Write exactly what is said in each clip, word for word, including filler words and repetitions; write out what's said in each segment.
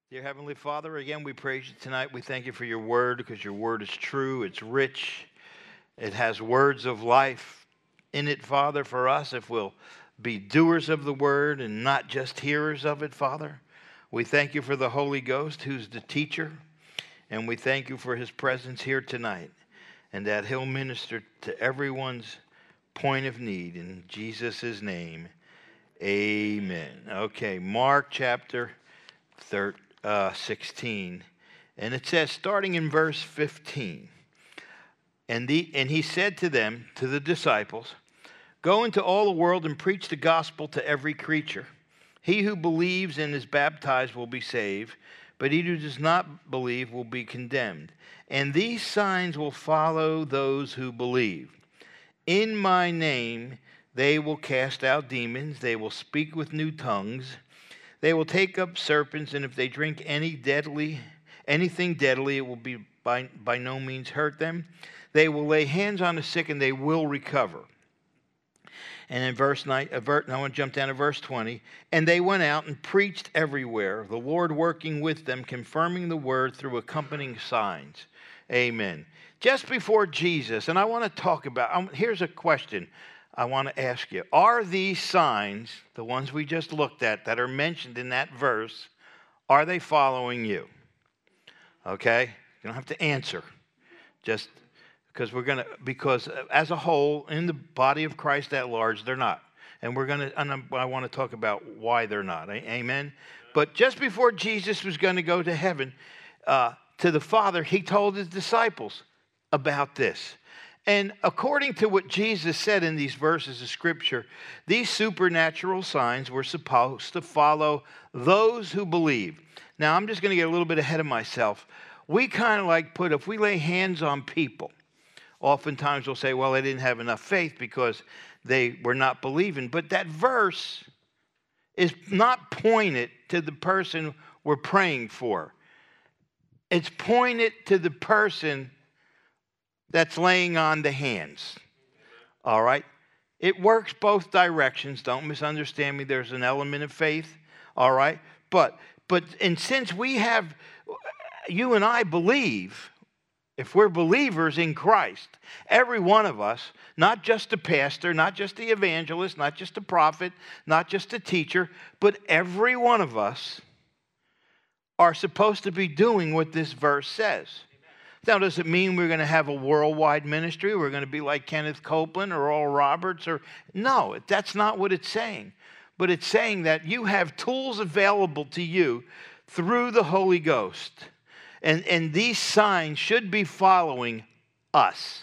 Dear Heavenly Father, again, we praise you tonight. We thank you for your word because your word is true. It's rich. It has words of life in it, Father, for us if we'll be doers of the word and not just hearers of it, Father. We thank you for the Holy Ghost, who's the teacher, and we thank you for his presence here tonight and that he'll minister to everyone's point of need. In Jesus' name, amen. Okay, Mark chapter thirteen. Uh, sixteen, and it says, starting in verse fifteen, and the and he said to them, to the disciples, "Go into all the world and preach the gospel to every creature. He who believes and is baptized will be saved, but he who does not believe will be condemned. And these signs will follow those who believe. In my name they will cast out demons, they will speak with new tongues. They will take up serpents, and if they drink any deadly, anything deadly, it will be by, by no means hurt them. They will lay hands on the sick, and they will recover." And in verse nine, uh, ver, I want to jump down to verse twenty. "And they went out and preached everywhere, the Lord working with them, confirming the word through accompanying signs." Amen. Just before Jesus, and I want to talk about, um, here's a question I want to ask you. Are these signs, the ones we just looked at that are mentioned in that verse, are they following you? Okay? You don't have to answer. Just because we're going to, because as a whole, in the body of Christ at large, they're not. And we're going to, and I want to talk about why they're not. Amen? But just before Jesus was going to go to heaven, uh, to the Father, he told his disciples about this. And according to what Jesus said in these verses of Scripture, these supernatural signs were supposed to follow those who believe. Now, I'm just going to get a little bit ahead of myself. We kind of like put, if we lay hands on people, oftentimes we'll say, well, they didn't have enough faith because they were not believing. But that verse is not pointed to the person we're praying for. It's pointed to the person that's laying on the hands. All right? It works both directions. Don't misunderstand me. There's an element of faith. All right? But, but, and since we have, you and I believe, if we're believers in Christ, every one of us, not just the pastor, not just the evangelist, not just the prophet, not just the teacher, but every one of us are supposed to be doing what this verse says. Now, does it mean we're going to have a worldwide ministry? We're going to be like Kenneth Copeland or Oral Roberts? Or no, that's not what it's saying. But it's saying that you have tools available to you through the Holy Ghost. And, and these signs should be following us,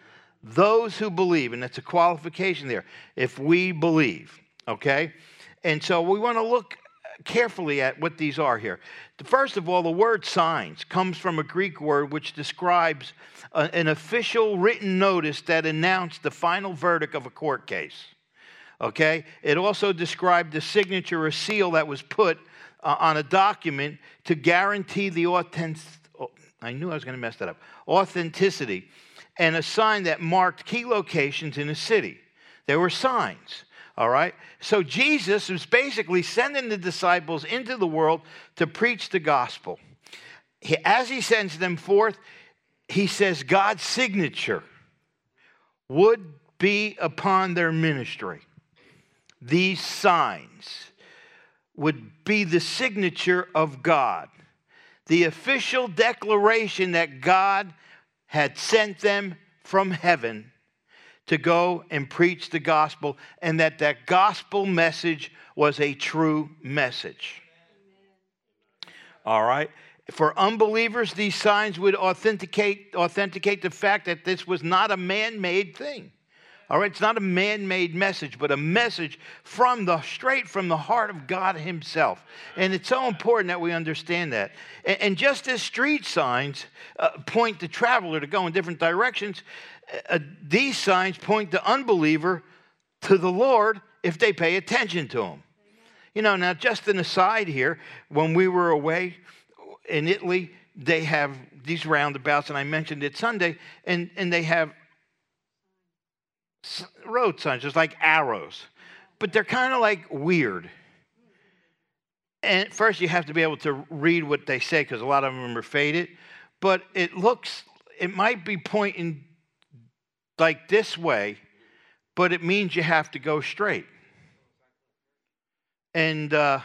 those who believe. And that's a qualification there, if we believe, okay? And so we want to look carefully at what these are here. First of all, the word signs comes from a Greek word which describes a, an official written notice that announced the final verdict of a court case. Okay? It also described the signature or seal that was put uh, on a document to guarantee the authentic, oh, I knew I was going to mess that up, authenticity, and a sign that marked key locations in a city. There were signs. All right? So Jesus was basically sending the disciples into the world to preach the gospel. He, as he sends them forth, he says God's signature would be upon their ministry. These signs would be the signature of God, the official declaration that God had sent them from heaven to go and preach the gospel, and that that gospel message was a true message. All right? For unbelievers, these signs would authenticate, authenticate the fact that this was not a man-made thing. All right? It's not a man-made message, but a message from the straight from the heart of God himself. And it's so important that we understand that. And, and just as street signs uh, point the traveler to go in different directions, Uh, these signs point the unbeliever to the Lord if they pay attention to him. You know, now just an aside here, when we were away in Italy, they have these roundabouts, and I mentioned it Sunday, and, and they have road signs, just like arrows. But they're kind of like weird. and first you have to be able to read what they say because a lot of them are faded. But it looks, it might be pointing like this way, but it means you have to go straight. And uh,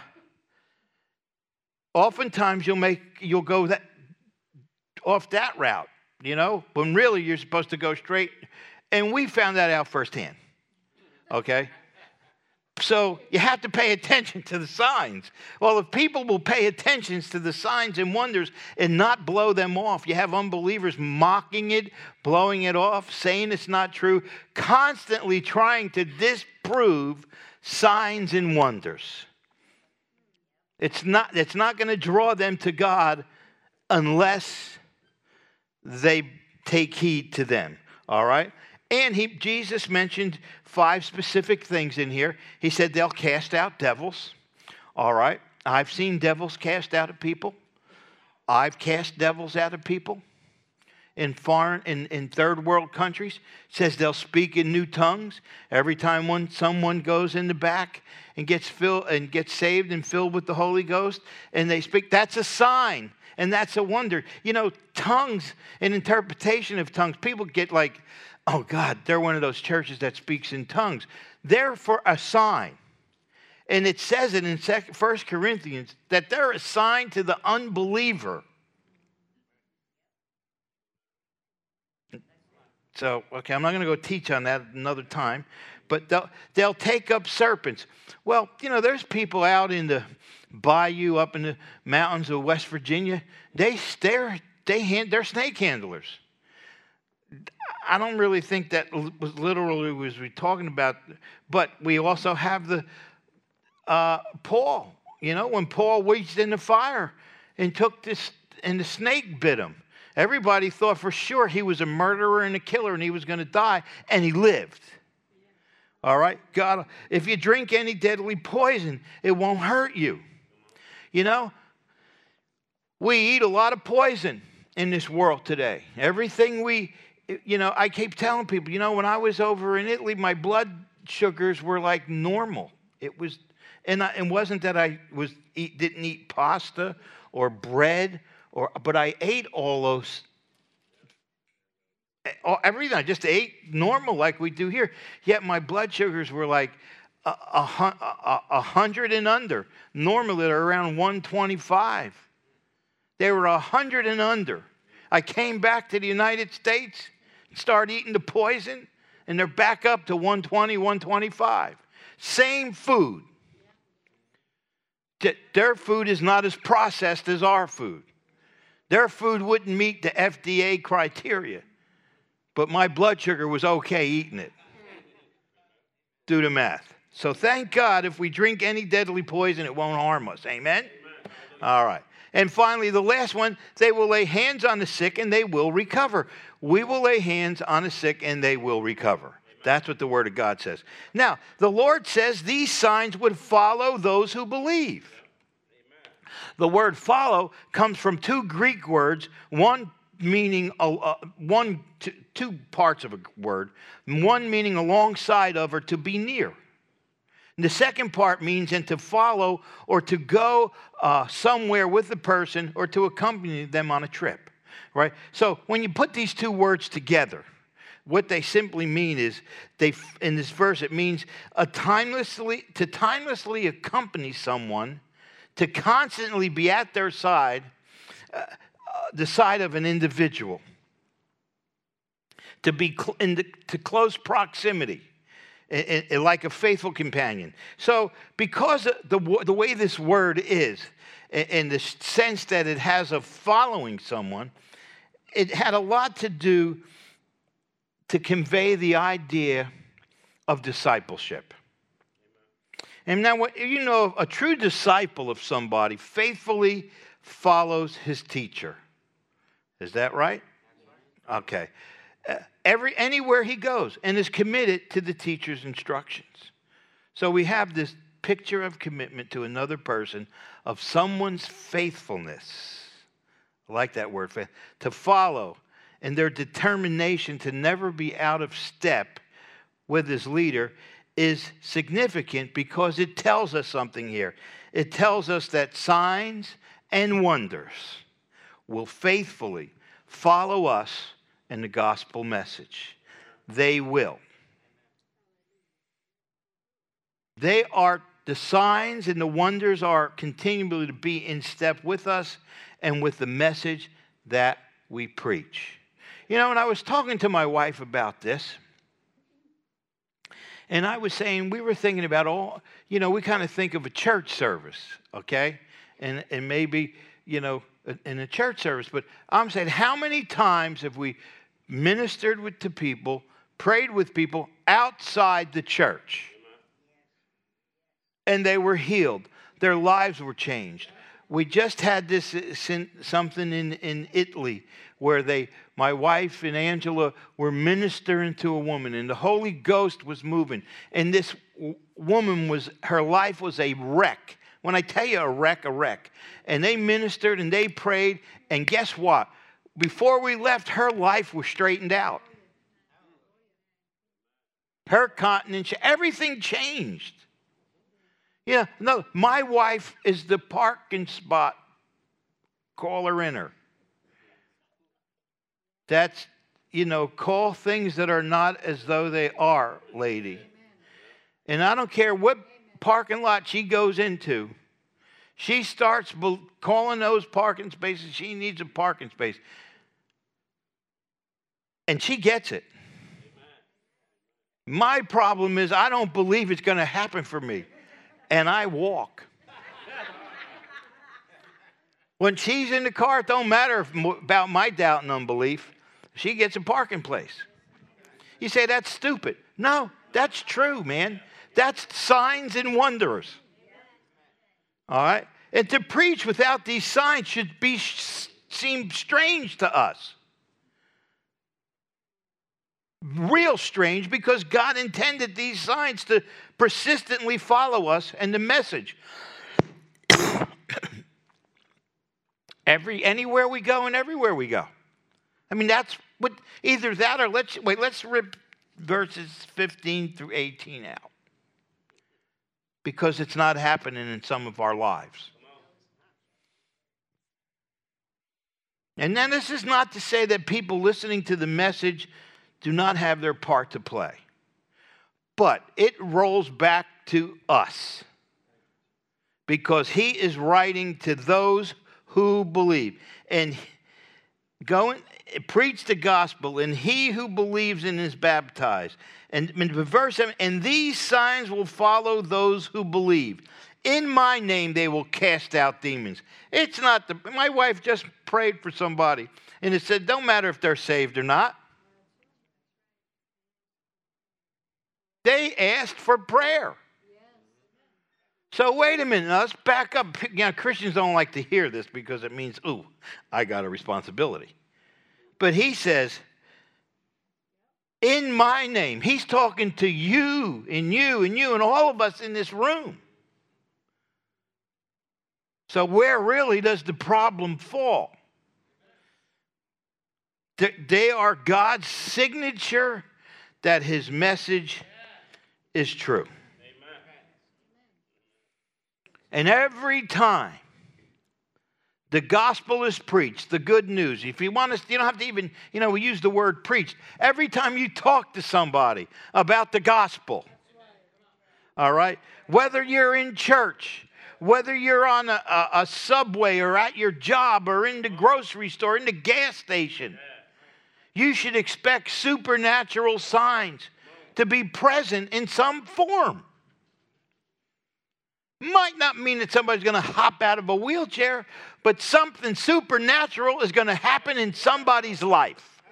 oftentimes you'll make, you'll go that off that route, you know, when really you're supposed to go straight. And we found that out firsthand. Okay? So you have to pay attention to the signs. Well, if people will pay attention to the signs and wonders and not blow them off, you have unbelievers mocking it, blowing it off, saying it's not true, constantly trying to disprove signs and wonders. It's not, it's not going to draw them to God unless they take heed to them. All right? And he, Jesus mentioned five specific things in here. He said they'll cast out devils. All right. I've seen devils cast out of people. I've cast devils out of people in foreign, in, in third world countries. It says they'll speak in new tongues. Every time one someone goes in the back and gets filled and gets saved and filled with the Holy Ghost, and they speak, that's a sign. And that's a wonder. You know, tongues and interpretation of tongues, people get like, oh, God, they're one of those churches that speaks in tongues. They're for a sign. And it says it in First Corinthians that they're a sign to the unbeliever. So, okay, I'm not going to go teach on that another time. But they'll, they'll take up serpents. Well, you know, there's people out in the bayou up in the mountains of West Virginia. They, they're, they hand, they're snake handlers. I don't really think that was literally was we talking about, but we also have the uh, Paul. You know, when Paul reached in the fire and took this, and the snake bit him. Everybody thought for sure he was a murderer and a killer, and he was going to die, and he lived. All right, God, if you drink any deadly poison, it won't hurt you. You know, we eat a lot of poison in this world today. Everything we You know, I keep telling people, you know, when I was over in Italy, my blood sugars were like normal. It was, and I, it wasn't that I was eat, didn't eat pasta or bread, or but I ate all those, everything. I just ate normal like we do here. Yet my blood sugars were like a, a, a, a hundred and under. Normally they're around one twenty-five. They were a hundred and under. I came back to the United States, started eating the poison, and they're back up to one twenty, one twenty-five. Same food. Their food is not as processed as our food. Their food wouldn't meet the F D A criteria, but my blood sugar was okay eating it. Do the math. So thank God if we drink any deadly poison, it won't harm us. Amen? Amen. All right. And finally, the last one, they will lay hands on the sick and they will recover. We will lay hands on the sick and they will recover. Amen. That's what the Word of God says. Now, the Lord says these signs would follow those who believe. Amen. The word follow comes from two Greek words, one meaning, uh, one, two, two parts of a word, one meaning alongside of or to be near. And the second part means and to follow or to go uh, somewhere with the person or to accompany them on a trip, right? So when you put these two words together, what they simply mean is, they in this verse, it means a timelessly to timelessly accompany someone, to constantly be at their side, uh, uh, the side of an individual, to be cl- in the, to close proximity. Like a faithful companion. So because the, the way this word is, in the sense that it has of following someone, it had a lot to do to convey the idea of discipleship. And now, what you know, a true disciple of somebody faithfully follows his teacher. Is that right? Okay. Uh, every anywhere he goes and is committed to the teacher's instructions. So we have this picture of commitment to another person, of someone's faithfulness. I like that word, faith, to follow, and their determination to never be out of step with his leader is significant because it tells us something here. It tells us that signs and wonders will faithfully follow us in the gospel message. They will. They are, the signs and the wonders are continually to be in step with us and with the message that we preach. You know, and I was talking to my wife about this, and I was saying, we were thinking about all, you know, we kind of think of a church service, okay? And and maybe, you know, in a church service, but I'm saying, how many times have we ministered with to people, prayed with people outside the church? And they were healed. Their lives were changed. We just had this something in, in Italy where they, my wife and Angela were ministering to a woman, and the Holy Ghost was moving. And this woman was, her life was a wreck. When I tell you a wreck, a wreck. And they ministered and they prayed, and guess what? Before we left, her life was straightened out. Her continence, everything changed. Yeah, no, my wife is the parking spot caller in her. That's, you know, call things that are not as though they are, lady. And I don't care what parking lot she goes into. She starts calling those parking spaces. She needs a parking space. And she gets it. My problem is I don't believe it's going to happen for me. And I walk. When she's in the car, it don't matter if, about my doubt and unbelief. She gets a parking place. You say, that's stupid. No, that's true, man. That's signs and wonders. All right? And to preach without these signs should be seem strange to us. Real strange, because God intended these signs to persistently follow us and the message. Every anywhere we go and everywhere we go. I mean, that's what, either that or let's wait, let's rip verses fifteen through eighteen out. Because it's not happening in some of our lives. And then this is not to say that people listening to the message do not have their part to play. But it rolls back to us. Because he is writing to those who believe. And go and preach the gospel, and he who believes in is baptized. And in verse seven, and these signs will follow those who believe. In my name they will cast out demons. It's not the, my wife just prayed for somebody, and it said, don't matter if they're saved or not. They asked for prayer. So wait a minute, now let's back up. You know, Christians don't like to hear this because it means, ooh, I got a responsibility. But he says, in my name, he's talking to you and you and you and all of us in this room. So where really does the problem fall? They are God's signature that his message is true. And every time the gospel is preached, the good news, if you want to, you don't have to even, you know, we use the word preached. Every time you talk to somebody about the gospel, all right, whether you're in church, whether you're on a, a, a subway or at your job or in the grocery store, in the gas station, you should expect supernatural signs to be present in some form. Might not mean that somebody's going to hop out of a wheelchair, but something supernatural is going to happen in somebody's life.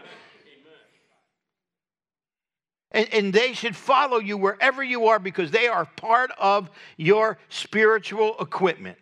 And, and they should follow you wherever you are because they are part of your spiritual equipment.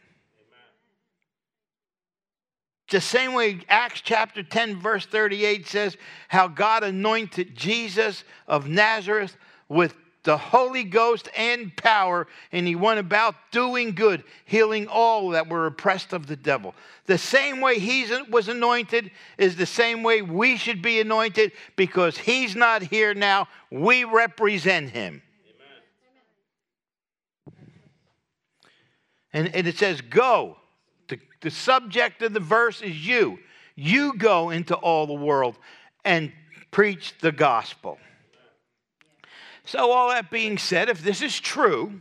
The same way Acts chapter ten verse thirty-eight says how God anointed Jesus of Nazareth with the Holy Ghost and power, and he went about doing good, healing all that were oppressed of the devil. The same way he was anointed is the same way we should be anointed, because he's not here now. We represent him. Amen. And, and it says, go. The, the subject of the verse is you. You go into all the world and preach the gospel. So all that being said, if this is true,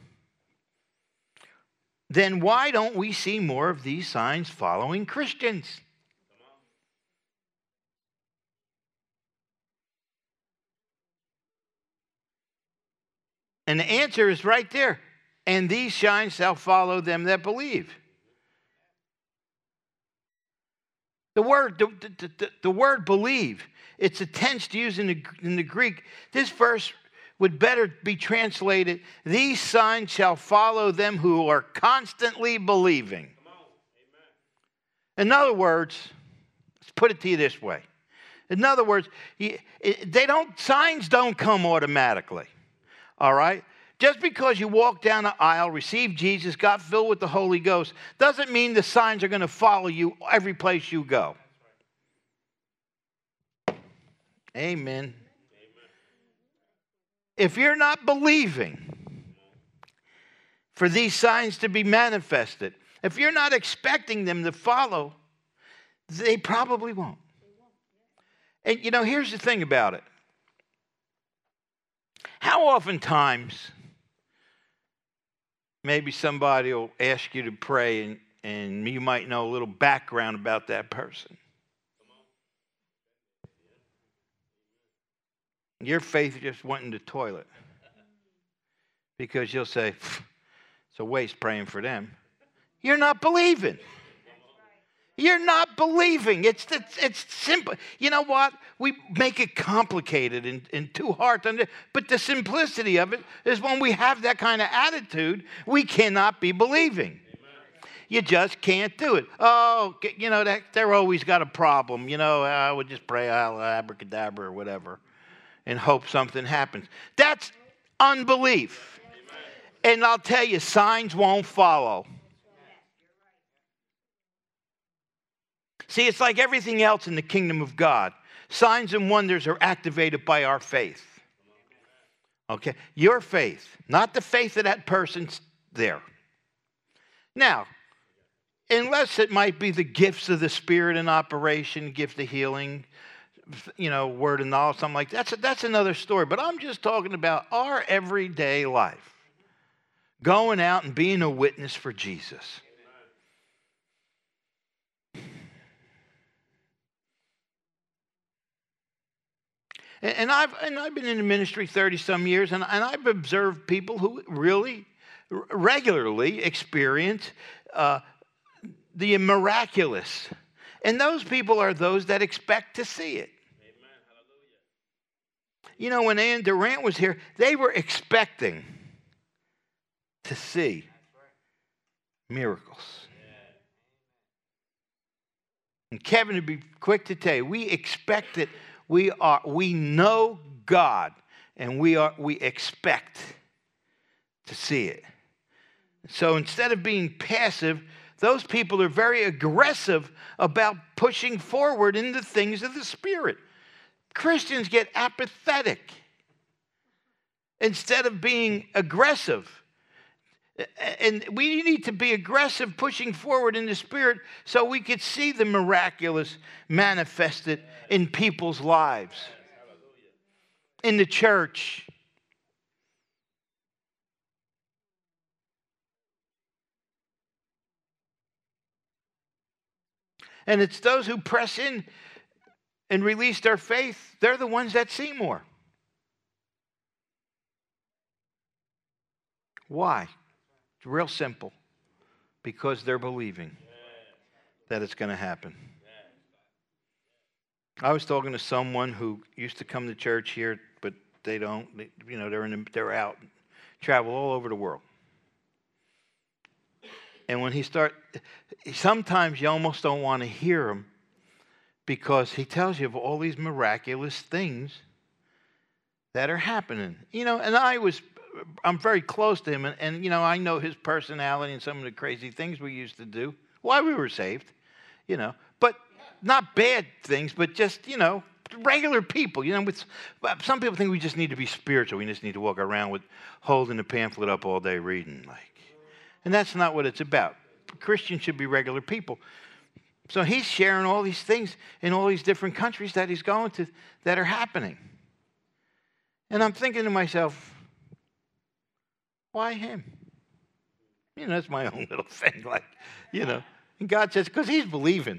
then why don't we see more of these signs following Christians? And the answer is right there. And these signs shall follow them that believe. The word, the, the, the, the word believe, it's a tense used in the, in the Greek. This verse would better be translated, these signs shall follow them who are constantly believing. In other words, let's put it to you this way. In other words, they don't, signs don't come automatically. All right? Just because you walk down the aisle, receive Jesus, got filled with the Holy Ghost, doesn't mean the signs are going to follow you every place you go. Amen. If you're not believing for these signs to be manifested, if you're not expecting them to follow, they probably won't. And you know, here's the thing about it. How oftentimes, maybe somebody will ask you to pray and, and you might know a little background about that person. Your faith just went in the toilet. Because you'll say, it's a waste praying for them. You're not believing. You're not believing. It's, it's, it's simple. You know what? We make it complicated and, and too hard to understand. But the simplicity of it is when we have that kind of attitude, we cannot be believing. Amen. You just can't do it. Oh, you know, that, they're always got a problem. You know, I would just pray abracadabra or whatever and hope something happens. That's unbelief. Amen. And I'll tell you, signs won't follow. See, it's like everything else in the kingdom of God. Signs and wonders are activated by our faith. Okay? Your faith, not the faith of that person's there. Now, unless it might be the gifts of the Spirit in operation, gift of healing, you know, word of knowledge, something like that. That's, that's another story. But I'm just talking about our everyday life. Going out and being a witness for Jesus. And I've, and I've been in the ministry thirty-some years, and, and I've observed people who really regularly experience uh, the miraculous. And those people are those that expect to see it. Amen. Hallelujah. You know, when Ann Durant was here, they were expecting to see miracles. And Kevin would be quick to tell you, we expect it. We are, we know God, and we are, we expect to see it. So instead of being passive, those people are very aggressive about pushing forward in the things of the Spirit. Christians get apathetic instead of being aggressive. And we need to be aggressive pushing forward in the Spirit so we could see the miraculous manifested in people's lives, in the church. And it's those who press in and release their faith, they're the ones that see more. Why? It's real simple. Because they're believing that it's going to happen. I was talking to someone who used to come to church here, but they don't. They, you know, they're in. They're out, travel all over the world. And when he start, sometimes you almost don't want to hear him because he tells you of all these miraculous things that are happening. You know, and I was. I'm very close to him, and, and, you know, I know his personality and some of the crazy things we used to do while we were saved, you know, but not bad things, but just, you know, regular people, you know, with some people think we just need to be spiritual. We just need to walk around with holding the pamphlet up all day reading. Like, And that's not what it's about. Christians should be regular people. So he's sharing all these things in all these different countries that he's going to that are happening. And I'm thinking to myself, why him? You know, that's my own little thing. Like, you know, and God says, because he's believing.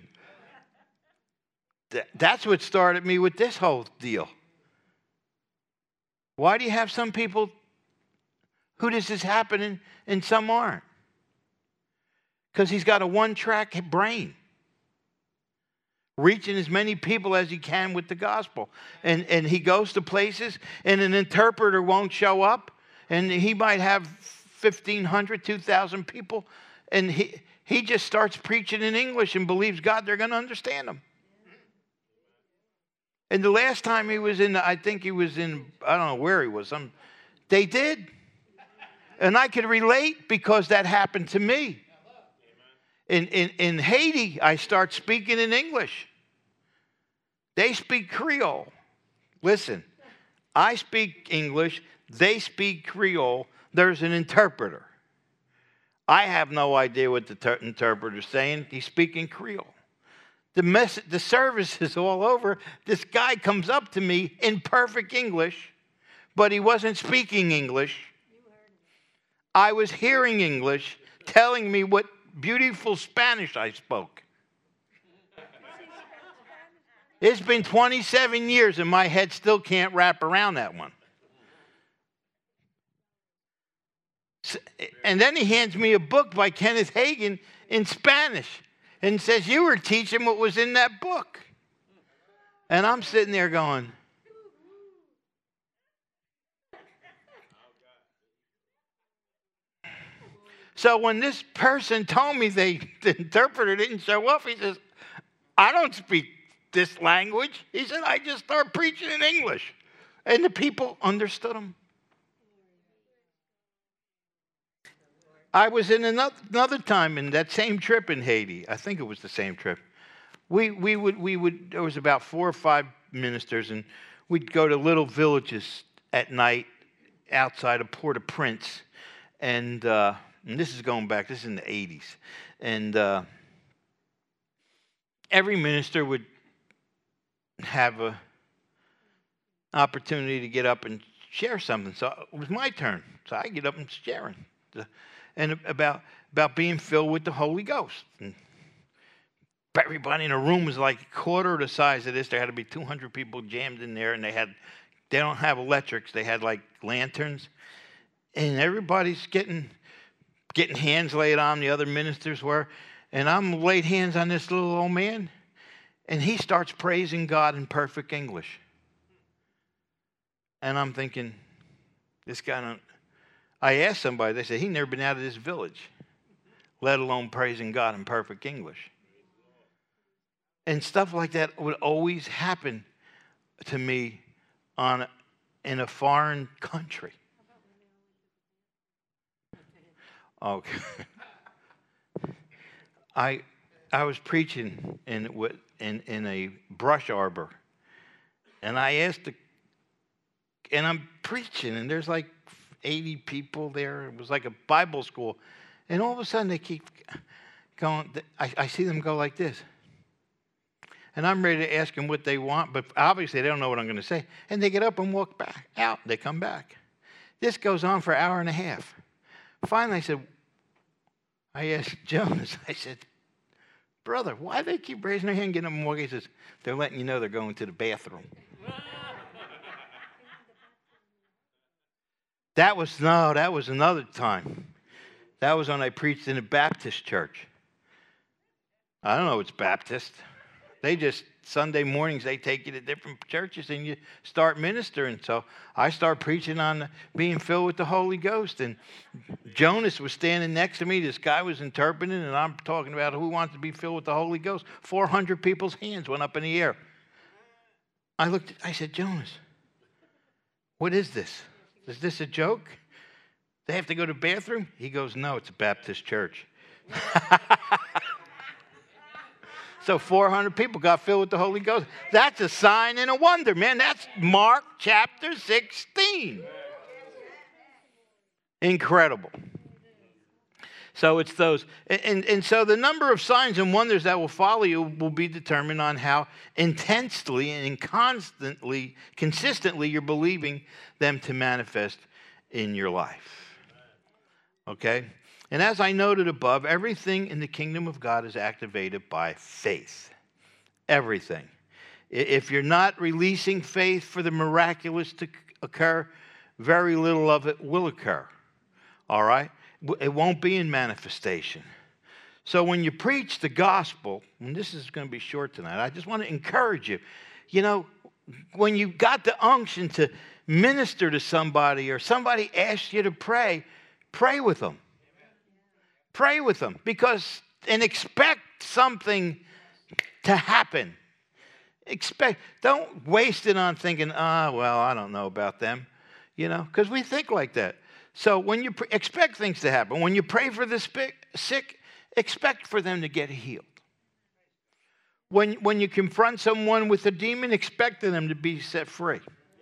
That's what started me with this whole deal. Why do you have some people who this is happening and some aren't? Because he's got a one-track brain, reaching as many people as he can with the gospel. And, and he goes to places, and an interpreter won't show up, and he might have fifteen hundred, two thousand people, and he, he just starts preaching in English and believes God, they're going to understand him. And the last time he was in, I think he was in, I don't know where he was, some, they did. And I could relate because that happened to me. In, in, in Haiti, I start speaking in English. They speak Creole. Listen, I speak English, they speak Creole, there's an interpreter. I have no idea what the ter- interpreter's saying. He's speaking Creole. The mess- the service is all over. This guy comes up to me in perfect English, but he wasn't speaking English. I was hearing English, telling me what beautiful Spanish I spoke. It's been twenty-seven years and my head still can't wrap around that one. And then he hands me a book by Kenneth Hagin in Spanish and says, you were teaching what was in that book. And I'm sitting there going, so when this person told me they, the interpreter didn't show up, he says, I don't speak this language. He said, I just start preaching in English. And the people understood him. I was in another, another time in that same trip in Haiti. I think it was the same trip. We we would we would there was about four or five ministers, and we'd go to little villages at night outside of Port-au-Prince, and, uh, and this is going back. This is in the eighties, and uh, every minister would have a opportunity to get up and share something. So it was my turn. So I get up and sharing. The, and about about being filled with the Holy Ghost. And everybody in the room was like a quarter of the size of this. There had to be two hundred people jammed in there, and they had they don't have electrics. They had like lanterns, and everybody's getting getting hands laid on. The other ministers were, and I'm laid hands on this little old man, and he starts praising God in perfect English. And I'm thinking, this guy don't. I asked somebody, they said, he'd never been out of this village, let alone praising God in perfect English. And stuff like that would always happen to me on in a foreign country. Okay. I I was preaching in in in a brush arbor, and I asked the, and I'm preaching, and there's like eighty people there. It was like a Bible school. And all of a sudden they keep going. I, I see them go like this. And I'm ready to ask them what they want, but obviously they don't know what I'm going to say. And they get up and walk back out. They come back. This goes on for an hour and a half. Finally I said, I asked Jonas, I said, brother, why do they keep raising their hand, getting up and walking? He says, they're letting you know they're going to the bathroom. That was, no, that was another time. That was when I preached in a Baptist church. I don't know it's Baptist. They just, Sunday mornings, they take you to different churches and you start ministering. So I start preaching on being filled with the Holy Ghost. And Jonas was standing next to me. This guy was interpreting, and I'm talking about who wants to be filled with the Holy Ghost. four hundred people's hands went up in the air. I looked, I said, Jonas, what is this? Is this a joke? They have to go to the bathroom? He goes, no, it's a Baptist church. So four hundred people got filled with the Holy Ghost. That's a sign and a wonder, man. That's Mark chapter sixteen. Incredible. So it's those. And, and, and so the number of signs and wonders that will follow you will be determined on how intensely and constantly, consistently you're believing them to manifest in your life. Okay? And as I noted above, everything in the kingdom of God is activated by faith. Everything. If you're not releasing faith for the miraculous to occur, very little of it will occur. All right? It won't be in manifestation. So when you preach the gospel, and this is going to be short tonight, I just want to encourage you. You know, when you got the unction to minister to somebody or somebody asks you to pray, pray with them. Pray with them because, and expect something to happen. Expect, don't waste it on thinking, ah, oh, well, I don't know about them, you know, because we think like that. So when you pr- expect things to happen, when you pray for the sick, expect for them to get healed. When, when you confront someone with a demon, expect them to be set free.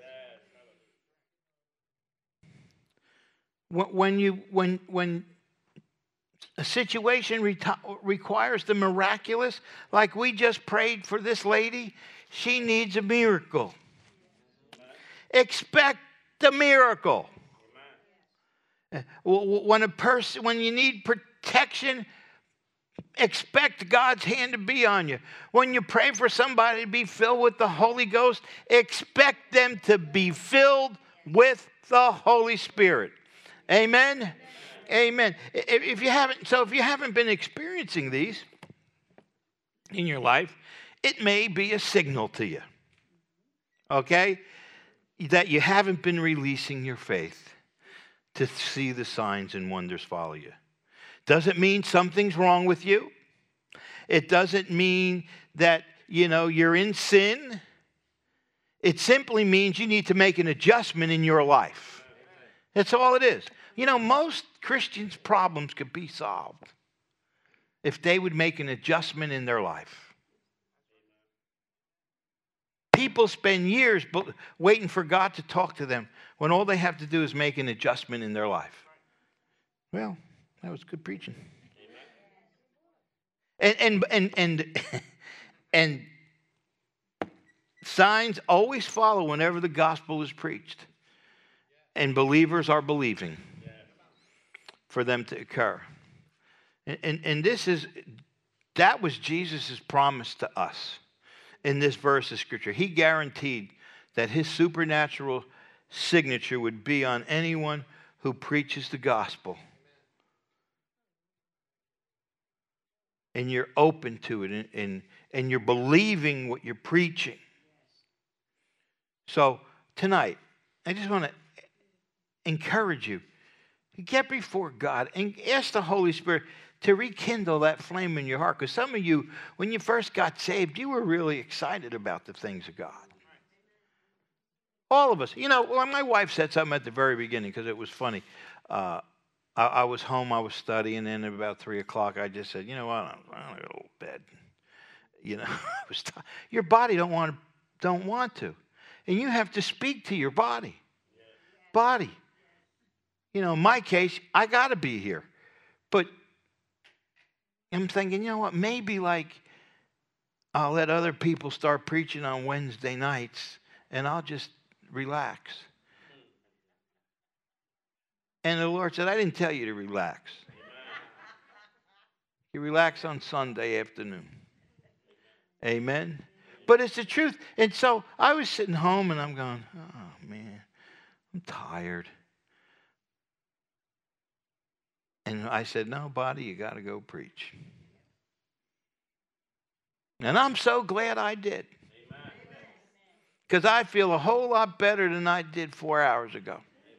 When, when, you, when, when a situation re- requires the miraculous, like we just prayed for this lady, she needs a miracle. Expect the miracle. When a person, when you need protection, expect God's hand to be on you. When you pray for somebody to be filled with the Holy Ghost, expect them to be filled with the Holy Spirit. Amen. Amen. If you haven't, so if you haven't been experiencing these in your life, it may be a signal to you, okay, that you haven't been releasing your faith to see the signs and wonders follow you. Doesn't mean something's wrong with you. It doesn't mean that, you know, you're in sin. It simply means you need to make an adjustment in your life. That's all it is. You know, most Christians' problems could be solved if they would make an adjustment in their life. People spend years waiting for God to talk to them when all they have to do is make an adjustment in their life. Well, that was good preaching. And and and and, and signs always follow whenever the gospel is preached. And believers are believing for them to occur. And, and, and this is, that was Jesus' promise to us in this verse of Scripture. He guaranteed that his supernatural signature would be on anyone who preaches the gospel. And you're open to it, and, and, and you're believing what you're preaching. So tonight, I just want to encourage you. Get before God and ask the Holy Spirit to rekindle that flame in your heart. Because some of you, when you first got saved, you were really excited about the things of God. All of us. You know, well, my wife said something at the very beginning because it was funny. Uh, I, I was home, I was studying, and at about three o'clock, I just said, you know what, I don't, I don't go to bed. You know, I was t- your body don't want to, don't want to. And you have to speak to your body. Body. You know, in my case, I got to be here. But I'm thinking, you know what, maybe like I'll let other people start preaching on Wednesday nights and I'll just relax. And the Lord said, I didn't tell you to relax. You relax on Sunday afternoon. Amen. But it's the truth. And so I was sitting home and I'm going, oh man, I'm tired. And I said, no, body, you got to go preach. And I'm so glad I did. Because I feel a whole lot better than I did four hours ago.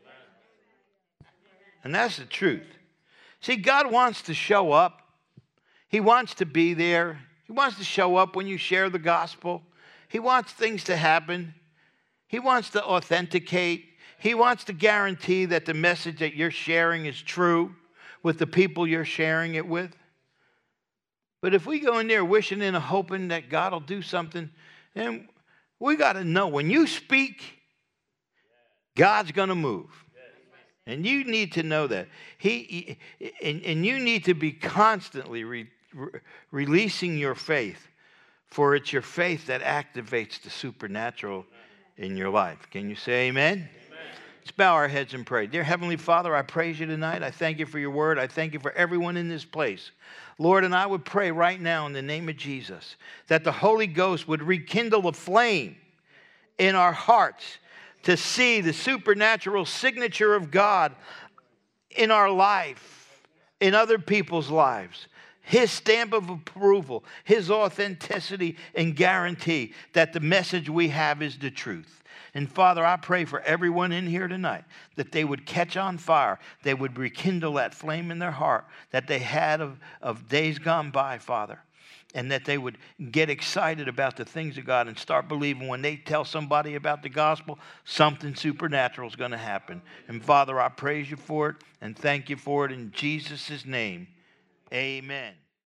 And that's the truth. See, God wants to show up. He wants to be there. He wants to show up when you share the gospel. He wants things to happen. He wants to authenticate. He wants to guarantee that the message that you're sharing is true with the people you're sharing it with. But if we go in there wishing and hoping that God will do something, then we got to know when you speak, God's going to move. And you need to know that. He, he and, and you need to be constantly re, re, releasing your faith, for it's your faith that activates the supernatural in your life. Can you say amen? Amen. Let's bow our heads and pray. Dear Heavenly Father, I praise you tonight. I thank you for your word. I thank you for everyone in this place. Lord, and I would pray right now in the name of Jesus that the Holy Ghost would rekindle a flame in our hearts to see the supernatural signature of God in our life, in other people's lives. His stamp of approval, His authenticity and guarantee that the message we have is the truth. And Father, I pray for everyone in here tonight that they would catch on fire. They would rekindle that flame in their heart that they had of, of days gone by, Father. And that they would get excited about the things of God and start believing when they tell somebody about the gospel, something supernatural is going to happen. And Father, I praise you for it and thank you for it in Jesus' name. Amen.